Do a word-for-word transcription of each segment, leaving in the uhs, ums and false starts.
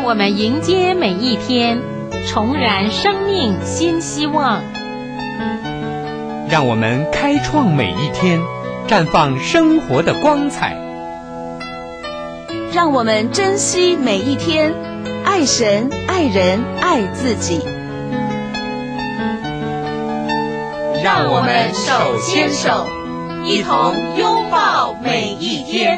让我们迎接每一天，重燃生命新希望。 让我们开创每一天，绽放生活的光彩。 让我们珍惜每一天，爱神、爱人、爱自己。 让我们手牵手，一同拥抱每一天。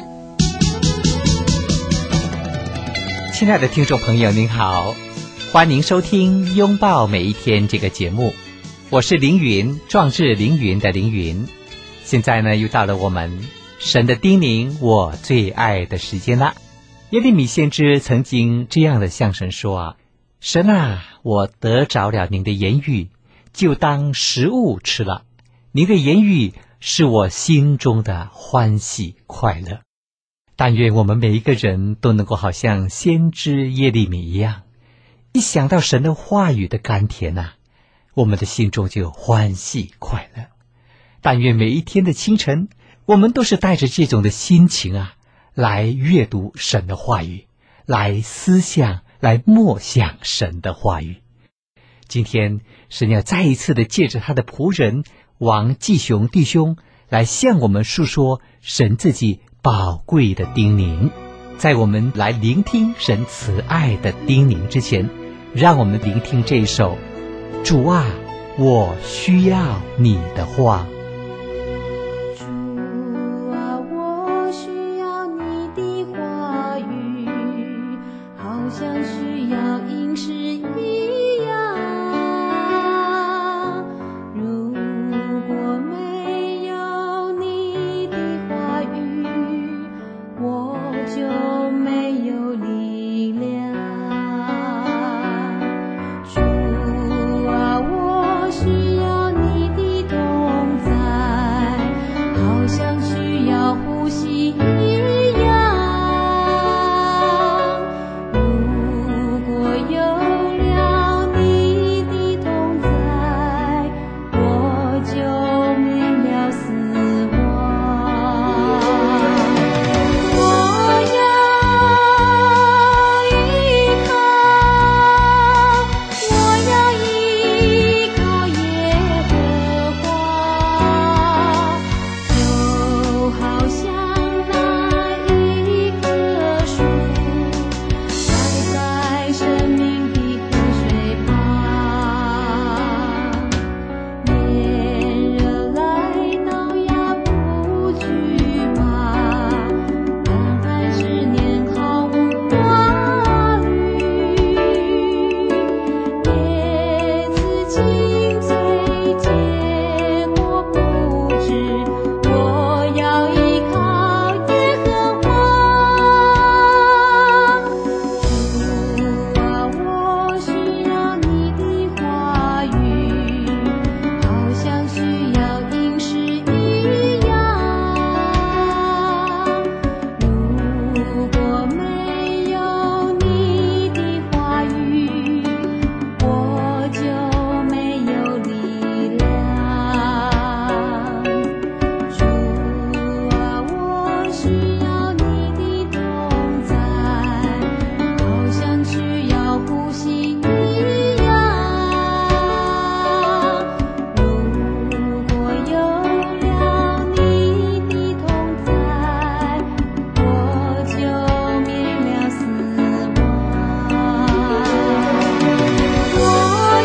亲爱的听众朋友您好，欢迎收听《拥抱每一天》这个节目，我是凌云，壮志凌云的凌云。现在呢，又到了我们神的叮咛我最爱的时间了。耶利米先知曾经这样的向神说啊，神啊，我得着了您的言语，就当食物吃了，您的言语是我心中的欢喜快乐。但愿我们每一个人都能够好像先知耶利米一样，一想到神的话语的甘甜啊，我们的心中就欢喜快乐。但愿每一天的清晨，我们都是带着这种的心情啊，来阅读神的话语，来思想，来默想神的话语。今天神要再一次的借着他的仆人王继雄弟兄来向我们述说神自己宝贵的叮咛。在我们来聆听神慈爱的叮咛之前，让我们聆听这一首主啊，我需要你的话。 主啊，我需要你的话语，好像需要饮食一样。如果没有你的话语，我就没有力量。主啊，我需要你的同在，好像需要呼吸一样。如果有了你的同在，我就免了死亡。我要依靠，我要依靠耶和华，就好像那一棵树栽在生命的湖水旁，炎热来到呀不惧怕，干旱十年毫无挂虑，叶子青翠结果不止，我要依靠耶和华。主啊，我需要你的话语，好像需要饮食一样。如果没有你的话语，我就没有力量。主啊，我需要你的同在，好像需要呼吸一样。如果有了你的同在，我就免了死亡。我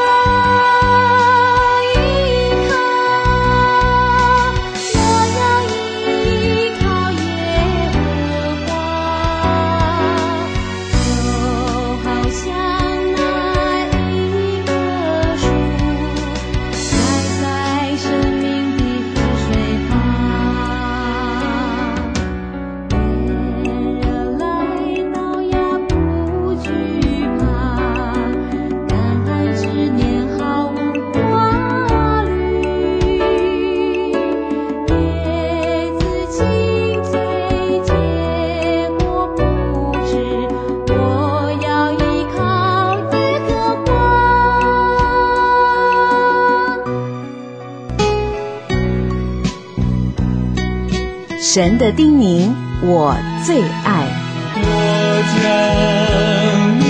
要依靠，我要依靠耶和华，就好像那一棵树栽在生命的湖水旁，炎热来到呀不惧怕，干旱十年毫无挂虑，叶子青翠结果不止，我要依靠耶和华。 神的叮咛我最爱。 我将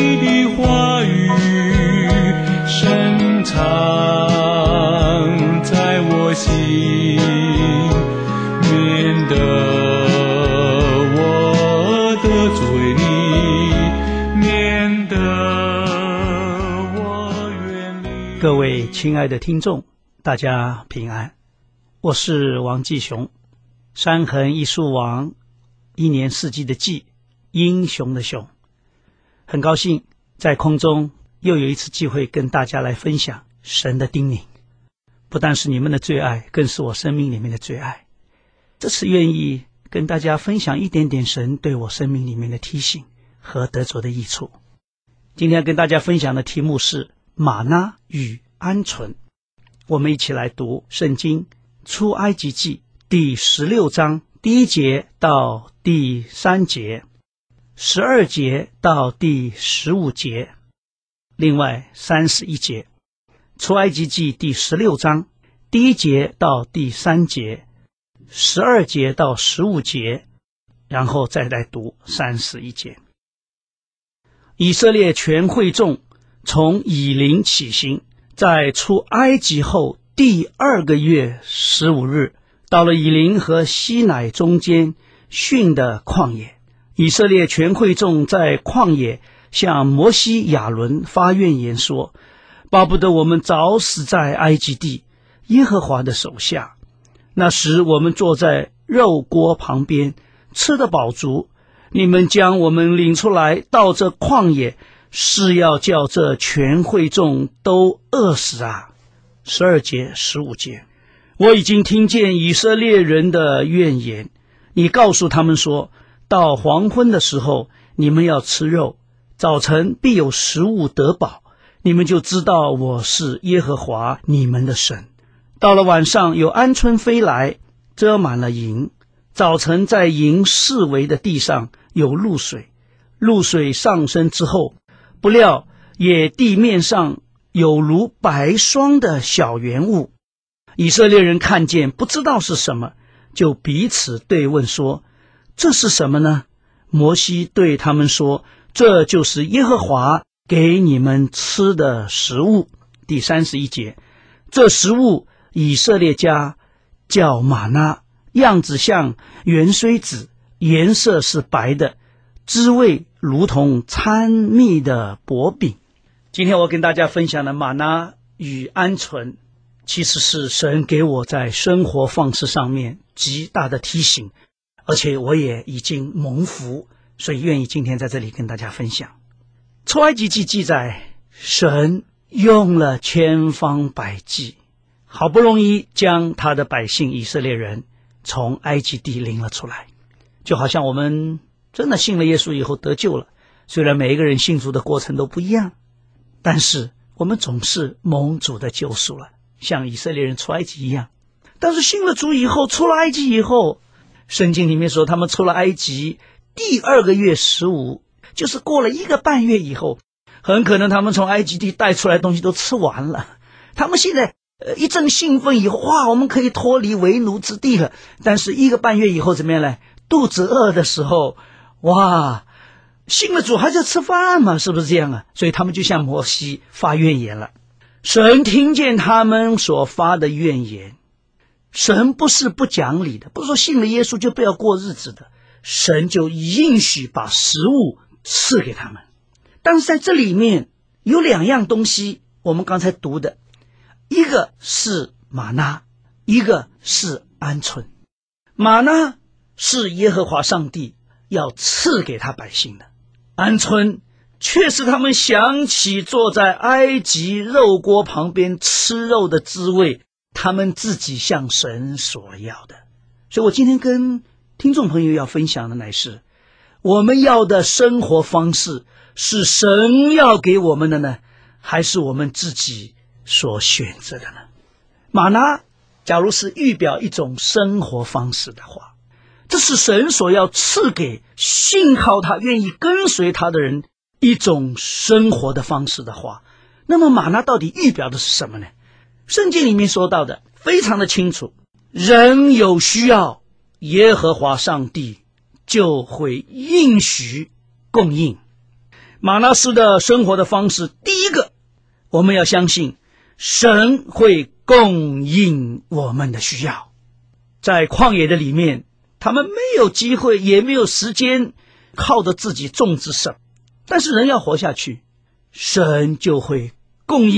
位亲爱的听众，大家平安，我是王继雄，山横艺术王，一年四季的季，英雄的雄。很高兴在空中又有一次机会跟大家来分享神的叮咛，不但是你们的最爱，更是我生命里面的最爱。这次愿意跟大家分享一点点神对我生命里面的提醒和得着的益处。今天跟大家分享的题目是玛纳与鹌鹑。我们一起来读圣经出埃及记第十六章第一节到第三节，十二节到第十五节，另外三十一节。出埃及记第十六章第一节到第三节，十二节到十五节，然后再来读三十一节。以色列全会众从以琳起行，在出埃及后第二个月十五日，到了以琳和西乃中间逊的旷野。以色列全会众在旷野向摩西亚伦发怨言说，巴不得我们早死在埃及地耶和华的手下，那时我们坐在肉锅旁边，吃得饱足，你们将我们领出来到这旷野，是要叫这全会众都饿死啊。十二节十五节，我已经听见以色列人的怨言，你告诉他们说，到黄昏的时候你们要吃肉，早晨必有食物得饱，你们就知道我是耶和华你们的神。到了晚上有鹌鹑飞来，遮满了营，早晨在营四围的地上有露水，露水上升之后，不料野地面上有如白霜的小圆物，以色列人看见不知道是什么，就彼此对问说，这是什么呢？摩西对他们说，这就是耶和华给你们吃的食物。第三十一节，这食物以色列家叫玛纳，样子像圆锥子，颜色是白的，滋味如同参蜜的薄饼。今天我跟大家分享的玛纳与鹌鹑，其实是神给我在生活方式上面极大的提醒，而且我也已经蒙福，所以愿意今天在这里跟大家分享。出埃及记记载，神用了千方百计，好不容易将他的百姓以色列人从埃及地领了出来。就好像我们真的信了耶稣以后得救了，虽然每一个人信主的过程都不一样，但是我们总是蒙主的救赎了，像以色列人出埃及一样。但是信了主以后，出了埃及以后，圣经里面说他们出了埃及第二个月十五，就是过了一个半月以后，很可能他们从埃及地带出来的东西都吃完了。他们现在呃一阵兴奋以后，哇，我们可以脱离为奴之地了。但是一个半月以后怎么样呢？肚子饿的时候，哇，信了主还是要吃饭嘛，是不是这样啊？所以他们就向摩西发怨言了。神听见他们所发的怨言，神不是不讲理的，不是说信了耶稣就不要过日子的，神就应许把食物赐给他们。但是在这里面有两样东西，我们刚才读的，一个是玛纳，一个是鹌鹑。玛纳是耶和华上帝要赐给他百姓的，鹌鹑却是他们想起坐在埃及肉锅旁边吃肉的滋味，他们自己向神所要的。所以我今天跟听众朋友要分享的乃是，我们要的生活方式是神要给我们的呢，还是我们自己所选择的呢？玛纳假如是预表一种生活方式的话，这是神所要赐给信靠他愿意跟随他的人一种生活的方式的话，那么玛纳到底预表的是什么呢？圣经里面说到的非常的清楚，人有需要，耶和华上帝就会应许供应。玛纳斯的生活的方式，第一个我们要相信神会供应我们的需要。在旷野的里面，他们没有机会也没有时间靠着自己种植什么，但是人要活下去，神就会供应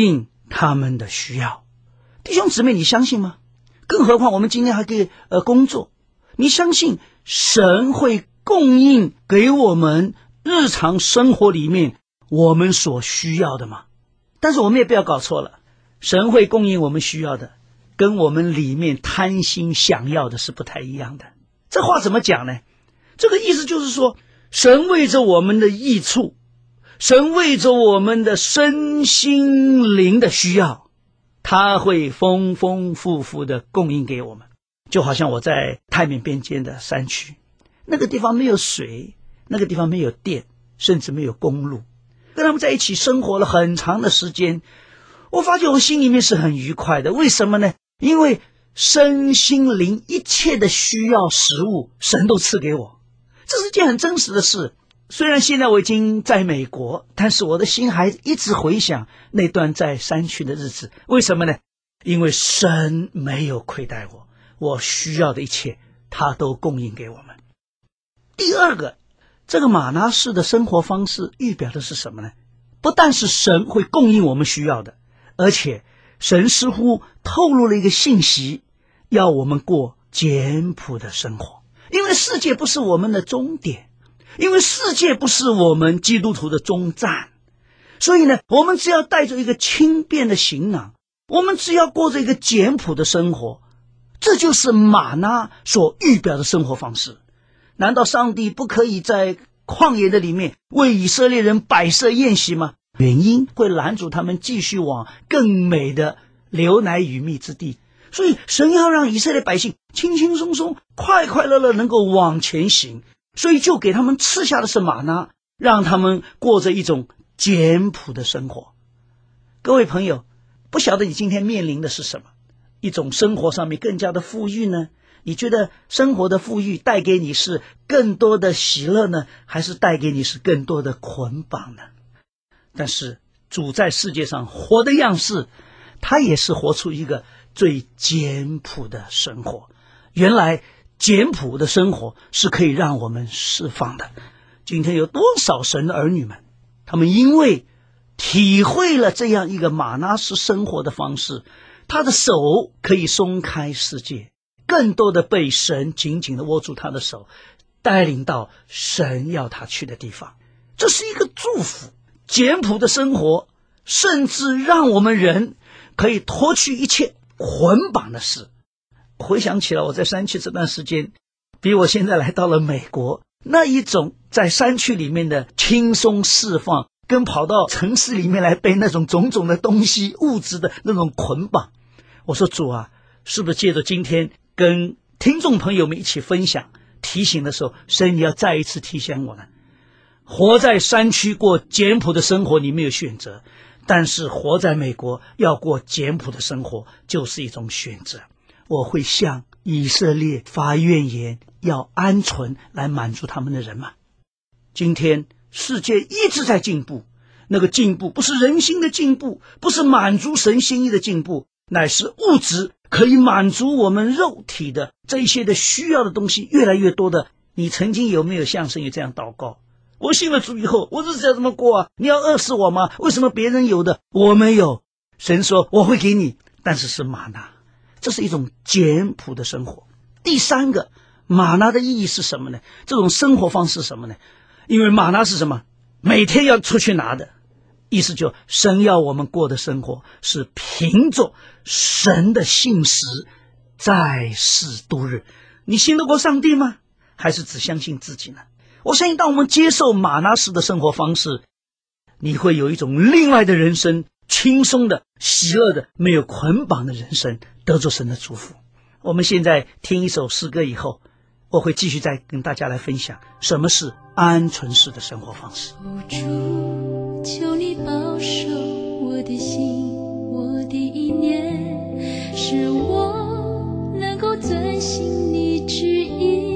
他们的需要。弟兄姊妹，你相信吗？更何况我们今天还可以呃工作，你相信神会供应给我们日常生活里面我们所需要的吗？但是我们也不要搞错了，神会供应我们需要的，跟我们里面贪心想要的是不太一样的。这话怎么讲呢？这个意思就是说，神为着我们的益处，神为着我们的身心灵的需要，他会丰丰富富的供应给我们。就好像我在泰缅边境的山区，那个地方没有水，那个地方没有电，甚至没有公路，跟他们在一起生活了很长的时间，我发觉我心里面是很愉快的。为什么呢？因为身心灵一切的需要食物，神都赐给我。这是件很真实的事。虽然现在我已经在美国，但是我的心还一直回想那段在山区的日子。为什么呢？因为神没有亏待我，我需要的一切他都供应给我们。第二个，这个玛拿式的生活方式预表的是什么呢？不但是神会供应我们需要的，而且神似乎透露了一个信息，要我们过简朴的生活。因为世界不是我们的终点，因为世界不是我们基督徒的终站，所以呢，我们只要带着一个轻便的行囊，我们只要过着一个简朴的生活，这就是玛拿所预表的生活方式。难道上帝不可以在旷野的里面为以色列人摆设宴席吗？原因会拦阻他们继续往更美的流奶与蜜之地。所以神要让以色列百姓轻轻松松快快乐乐能够往前行，所以就给他们赐下的是玛拿，让他们过着一种简朴的生活。各位朋友，不晓得你今天面临的是什么，一种生活上面更加的富裕呢？你觉得生活的富裕带给你是更多的喜乐呢，还是带给你是更多的捆绑呢？但是主在世界上活的样式，他也是活出一个最简朴的生活。原来简朴的生活是可以让我们释放的。今天有多少神的儿女们，他们因为体会了这样一个玛拿式生活的方式，他的手可以松开世界，更多的被神紧紧的握住他的手，带领到神要他去的地方。这是一个祝福。简朴的生活甚至让我们人可以脱去一切捆绑的事。回想起来，我在山区这段时间比我现在来到了美国那一种在山区里面的轻松释放，跟跑到城市里面来背那种种种的东西物质的那种捆绑。我说主啊，是不是借着今天跟听众朋友们一起分享提醒的时候，神你要再一次提醒我呢？活在山区过简朴的生活你没有选择，但是活在美国要过简朴的生活就是一种选择。我会向以色列发怨言，要鹌鹑来满足他们的人吗？今天世界一直在进步，那个进步不是人心的进步，不是满足神心意的进步，乃是物质可以满足我们肉体的这一些的需要的东西越来越多的。你曾经有没有向神有这样祷告？我信了主以后，我日子要怎么过啊？你要饿死我吗？为什么别人有的我没有？神说我会给你，但是是玛拿。这是一种简朴的生活。第三个，玛拿的意义是什么呢？这种生活方式是什么呢？因为玛拿是什么？每天要出去拿的，意思就神要我们过的生活是凭着神的信实在世度日。你信得过上帝吗？还是只相信自己呢？我相信当我们接受玛拿式的生活方式，你会有一种另外的人生，轻松的喜乐的没有捆绑的人生，得着神的祝福。我们现在听一首诗歌以后，我会继续再跟大家来分享什么是鹌鹑式的生活方式。 主，求你保守我的心，我的意念，使我能够遵行你旨意。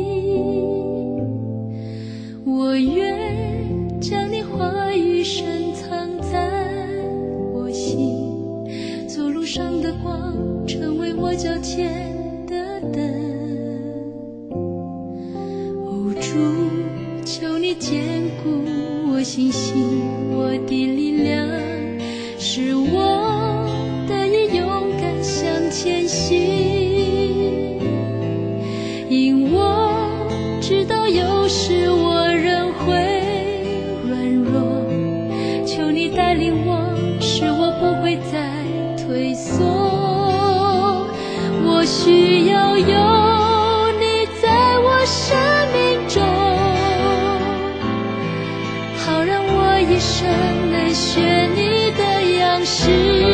我愿将你话语深藏在我心，走路上的光，成为我脚前的灯。哦，主，求你坚固我信心，我的力量，使我前行，因我知道有时我仍会软弱，求你带领我，使我不会再退缩。我需要有你在我生命中，好让我一生能学你的样式，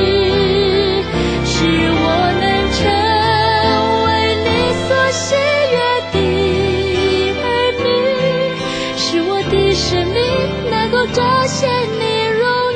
使我能成为你所喜悦的儿女，使我的生命能够彰显你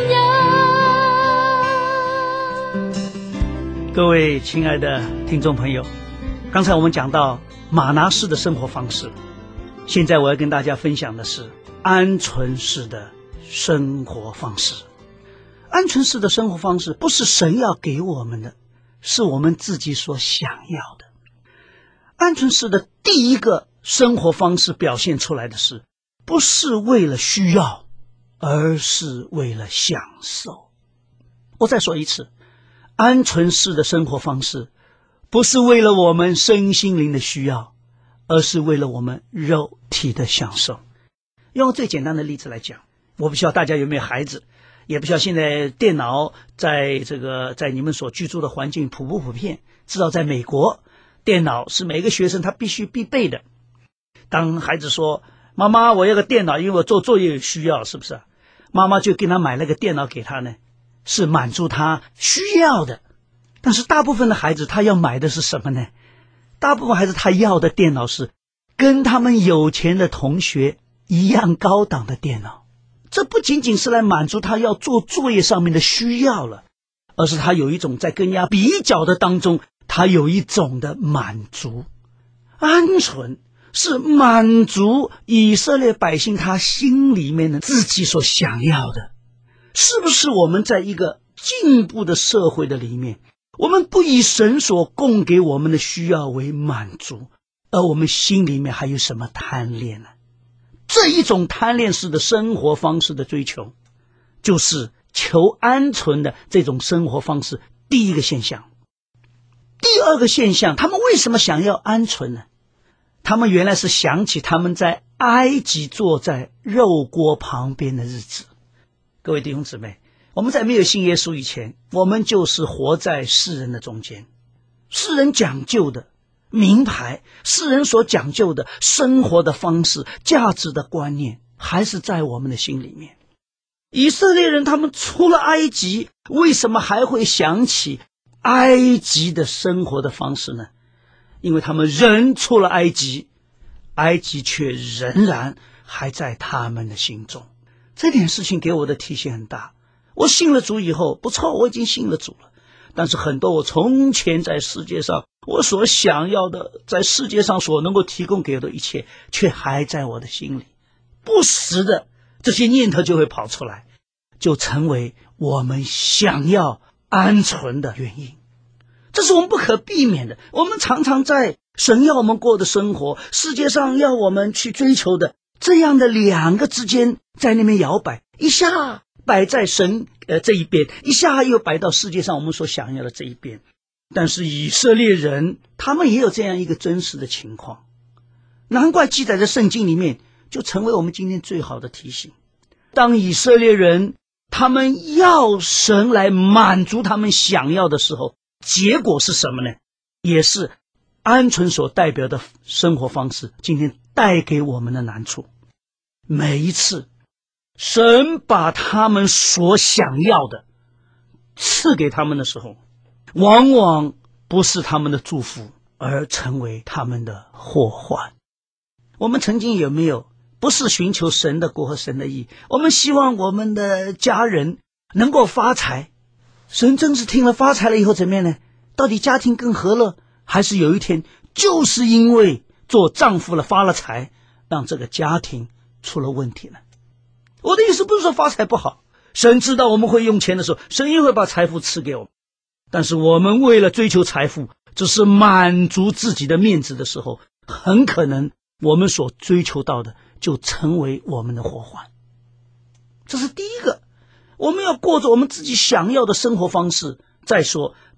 荣耀。 各位亲爱的听众朋友，刚才我们讲到马拿式的生活方式，现在我要跟大家分享的是鹌鹑式的生活方式。鹌鹑式的生活方式不是神要给我们的，是我们自己所想要的。鹌鹑式的第一个生活方式表现出来的是，不是为了需要，而是为了享受。我再说一次，鹌鹑式的生活方式不是为了我们身心灵的需要，而是为了我们肉体的享受。用最简单的例子来讲，我不知道大家有没有孩子，也不知道现在电脑在这个在你们所居住的环境普不普遍。知道在美国，电脑是每个学生他必须必备的。当孩子说妈妈我要个电脑，因为我做作业有需要，是不是？妈妈就给他买了个电脑给他呢，是满足他需要的。但是大部分的孩子他要买的是什么呢？大部分孩子他要的电脑是跟他们有钱的同学一样高档的电脑。这不仅仅是来满足他要做作业上面的需要了，而是他有一种在跟人家比较的当中，他有一种的满足。鹌鹑是满足以色列百姓他心里面的自己所想要的。是不是我们在一个进步的社会的里面，我们不以神所供给我们的需要为满足，而我们心里面还有什么贪恋呢？这一种贪恋式的生活方式的追求，就是求鹌鹑的这种生活方式第一个现象。第二个现象，他们为什么想要鹌鹑呢？他们原来是想起他们在埃及坐在肉锅旁边的日子。各位弟兄姊妹，我们在没有信耶稣以前，我们就是活在世人的中间。世人讲究的名牌，世人所讲究的生活的方式，价值的观念，还是在我们的心里面。以色列人他们出了埃及，为什么还会想起埃及的生活的方式呢？因为他们人出了埃及，埃及却仍然还在他们的心中。这点事情给我的提醒很大。我信了主以后，不错，我已经信了主了，但是很多我从前在世界上我所想要的，在世界上所能够提供给我的一切，却还在我的心里。不时的这些念头就会跑出来，就成为我们想要鹌鹑的原因。这是我们不可避免的。我们常常在神要我们过的生活，世界上要我们去追求的这样的两个之间在那边摇摆，一下摆在神呃这一边，一下又摆到世界上我们所想要的这一边。但是以色列人他们也有这样一个真实的情况，难怪记载在圣经里面，就成为我们今天最好的提醒。当以色列人他们要神来满足他们想要的时候，结果是什么呢？也是鹌鹑所代表的生活方式今天带给我们的难处。每一次神把他们所想要的赐给他们的时候，往往不是他们的祝福，而成为他们的祸患。我们曾经有没有不是寻求神的国和神的义，我们希望我们的家人能够发财，神真是听了发财了以后怎么样呢？到底家庭更和乐，还是有一天就是因为做丈夫了发了财，让这个家庭出了问题呢？我的意思不是说发财不好，神知道我们会用钱的时候，神也会把财富赐给我们。但是我们为了追求财富，只是满足自己的面子的时候，很可能我们所追求到的就成为我们的祸患。这是第一个，我们要过着我们自己想要的生活方式。再说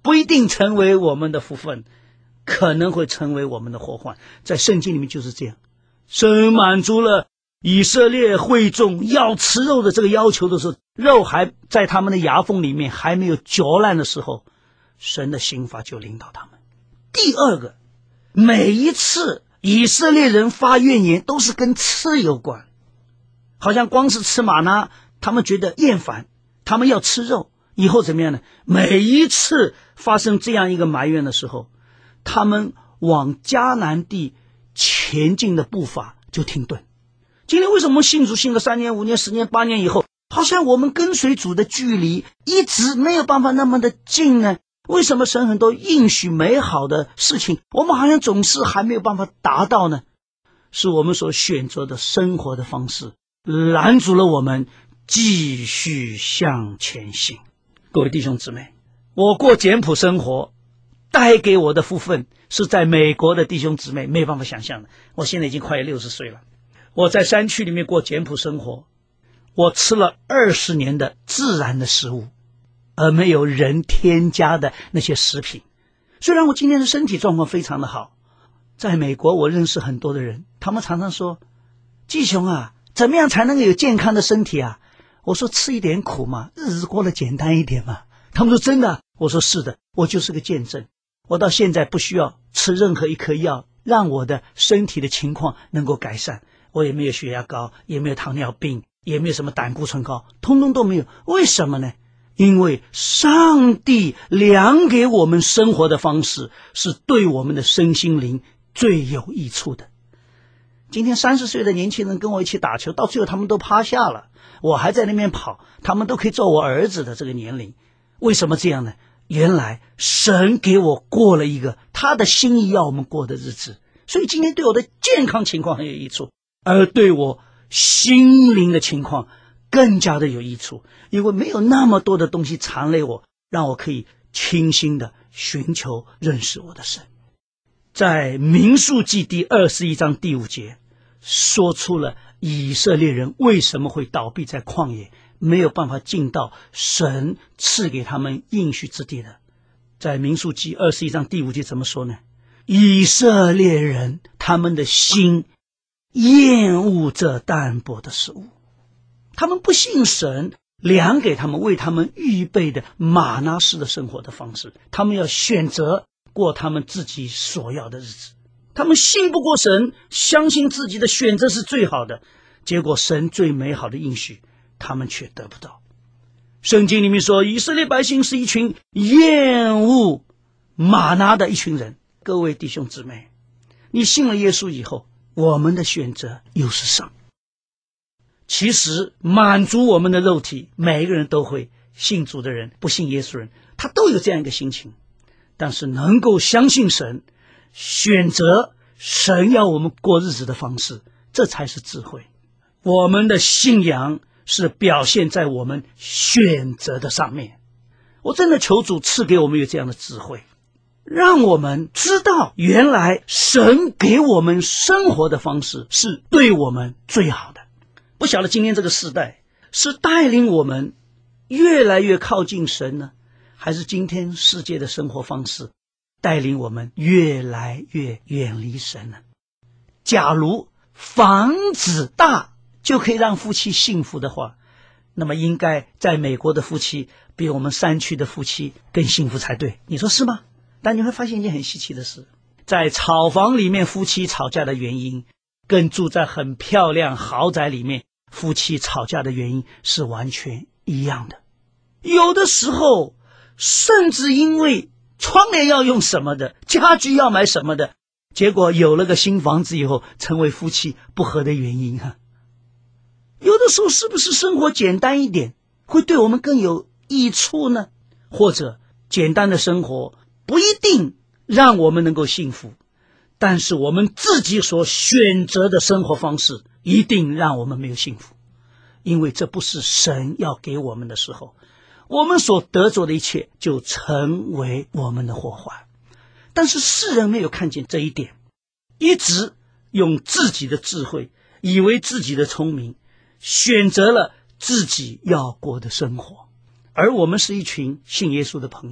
不一定成为我们的福分，可能会成为我们的祸患。在圣经里面就是这样，神满足了以色列会众要吃肉的这个要求的时候，肉还在他们的牙缝里面还没有嚼烂的时候，神的刑罚就领导他们。第二个，每一次以色列人发怨言都是跟吃有关，好像光是吃玛纳他们觉得厌烦，他们要吃肉，以后怎么样呢？每一次发生这样一个埋怨的时候，他们往迦南地前进的步伐就停顿。今天为什么信主信了三年五年十年八年以后，好像我们跟随主的距离一直没有办法那么的近呢？为什么神很多应许美好的事情我们好像总是还没有办法达到呢？是我们所选择的生活的方式拦阻了我们继续向前行。各位弟兄姊妹，我过简朴生活带给我的福分是在美国的弟兄姊妹没有办法想象的。我现在已经快六十岁了，我在山区里面过简朴生活，我吃了二十年的自然的食物，而没有人添加的那些食品。虽然我今天的身体状况非常的好，在美国我认识很多的人，他们常常说，季雄啊，怎么样才能够有健康的身体啊？我说吃一点苦嘛，日子过得简单一点嘛。他们说真的？我说是的，我就是个见证。我到现在不需要吃任何一颗药让我的身体的情况能够改善，我也没有血压高，也没有糖尿病，也没有什么胆固醇高，通通都没有。为什么呢？因为上帝量给我们生活的方式是对我们的身心灵最有益处的。今天三十岁的年轻人跟我一起打球，到最后他们都趴下了，我还在那边跑，他们都可以做我儿子的这个年龄。为什么这样呢？原来神给我过了一个他的心意要我们过的日子，所以今天对我的健康情况很有益处，而对我心灵的情况更加的有益处，因为没有那么多的东西缠累我，让我可以清心的寻求认识我的神。在民数记第二十一章第五节说出了以色列人为什么会倒闭在旷野，没有办法进到神赐给他们应许之地的。在民数记二十一章第五节怎么说呢？以色列人他们的心厌恶这淡薄的食物，他们不信神量给他们为他们预备的玛拿式的生活的方式，他们要选择过他们自己所要的日子。他们信不过神，相信自己的选择是最好的，结果神最美好的应许他们却得不到。圣经里面说，以色列百姓是一群厌恶玛拿的一群人。各位弟兄姊妹，你信了耶稣以后，我们的选择又是什么？其实满足我们的肉体，每一个人都会，信主的人不信耶稣人他都有这样一个心情。但是能够相信神，选择神要我们过日子的方式，这才是智慧。我们的信仰是表现在我们选择的上面。我真的求主赐给我们有这样的智慧，让我们知道原来神给我们生活的方式是对我们最好的。不晓得今天这个时代是带领我们越来越靠近神呢，还是今天世界的生活方式带领我们越来越远离神呢？假如房子大就可以让夫妻幸福的话，那么应该在美国的夫妻比我们山区的夫妻更幸福才对，你说是吗？但你会发现一件很稀奇的事，在草房里面夫妻吵架的原因，跟住在很漂亮豪宅里面夫妻吵架的原因是完全一样的。有的时候甚至因为窗帘要用什么的，家具要买什么的，结果有了个新房子以后成为夫妻不和的原因啊。有的时候是不是生活简单一点会对我们更有益处呢？或者简单的生活不一定让我们能够幸福，但是我们自己所选择的生活方式一定让我们没有幸福，因为这不是神要给我们的时候，我们所得着的一切就成为我们的祸患。但是世人没有看见这一点，一直用自己的智慧，以为自己的聪明，选择了自己要过的生活。而我们是一群信耶稣的朋友，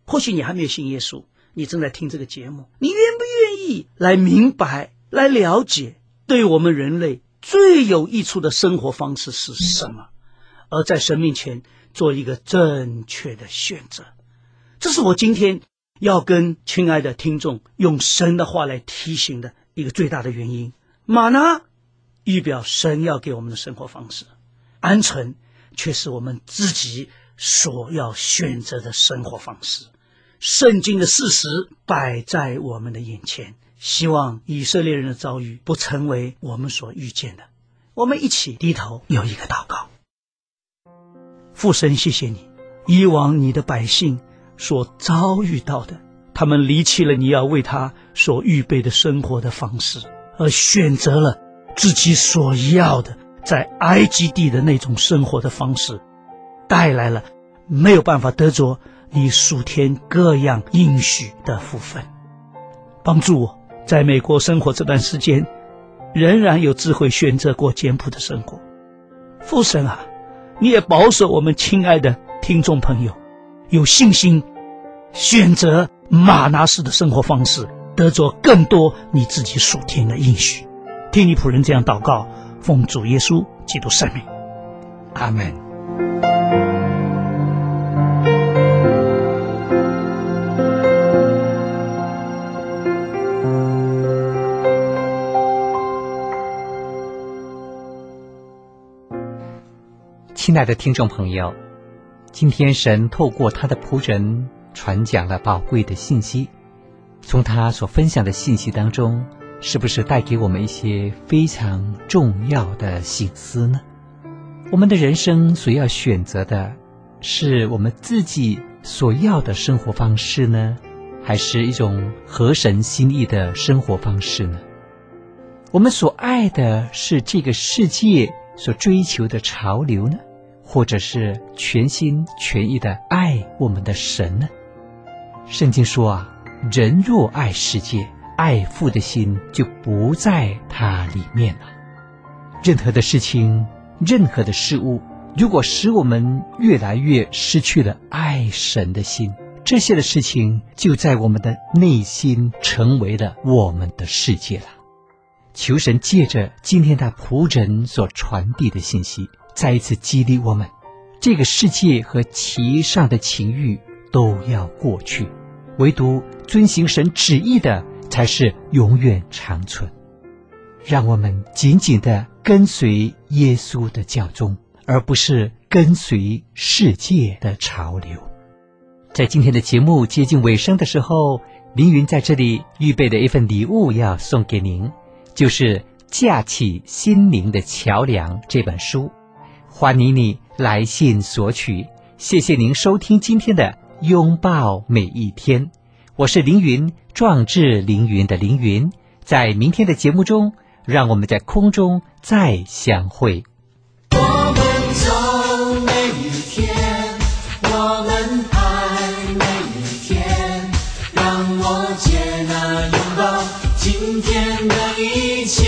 或许你还没有信耶稣，你正在听这个节目，你愿不愿意来明白、来了解对我们人类最有益处的生活方式是什么，而在神面前做一个正确的选择？这是我今天要跟亲爱的听众用神的话来提醒的一个最大的原因。玛拿预表神要给我们的生活方式，鹌鹑却是我们自己所要选择的生活方式。圣经的事实摆在我们的眼前，希望以色列人的遭遇不成为我们所遇见的。我们一起低头有一个祷告。父神，谢谢你，以往你的百姓所遭遇到的，他们离弃了你要为他所预备的生活的方式，而选择了自己所要的在埃及地的那种生活的方式，带来了没有办法得着你属天各样应许的福分。帮助我在美国生活这段时间仍然有智慧选择过简朴的生活。父神啊，你也保守我们亲爱的听众朋友有信心选择玛拿式的生活方式，得着更多你自己属天的应许。听你仆人这样祷告，奉主耶稣基督圣名，阿们。 亲爱的听众朋友，今天神透过他的仆人传讲了宝贵的信息，从他所分享的信息当中，是不是带给我们一些非常重要的省思呢？我们的人生所要选择的是我们自己所要的生活方式呢，还是一种合神心意的生活方式呢？我们所爱的是这个世界所追求的潮流呢，或者是全心全意的爱我们的神呢？圣经说啊，人若爱世界，爱父的心就不在它里面了。任何的事情，任何的事物，如果使我们越来越失去了爱神的心，这些的事情就在我们的内心成为了我们的世界了。求神借着今天的仆人所传递的信息，再一次激励我们，这个世界和其上的情欲都要过去，唯独遵行神旨意的才是永远长存。让我们紧紧地跟随耶稣的教宗，而不是跟随世界的潮流。在今天的节目接近尾声的时候，凌云在这里预备的一份礼物要送给您，就是《架起心灵的桥梁》这本书，欢迎你来信索取。谢谢您收听今天的拥抱每一天，我是凌云，壮志凌云的凌云。在明天的节目中，让我们在空中再相会。 我们走每一天，我们爱每一天，让我接纳拥抱今天的一切，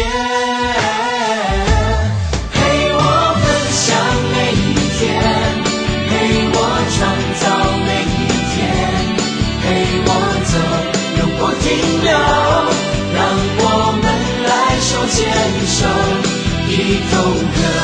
陪我分享每一天，陪我创造每一天，陪我走永不停留，让我们来手牵手一同歌